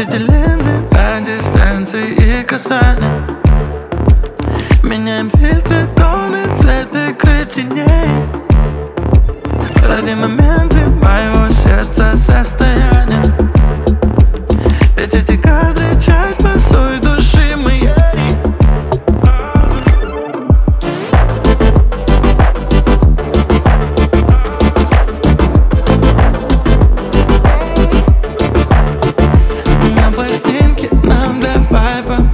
эти линзы на дистанции и касания. Меняем фильтры, тоны, цвет игры теней. Лови моменты моего сердца состояния. Ведь эти кадры — часть посой души моей. На пластинке нам для вайба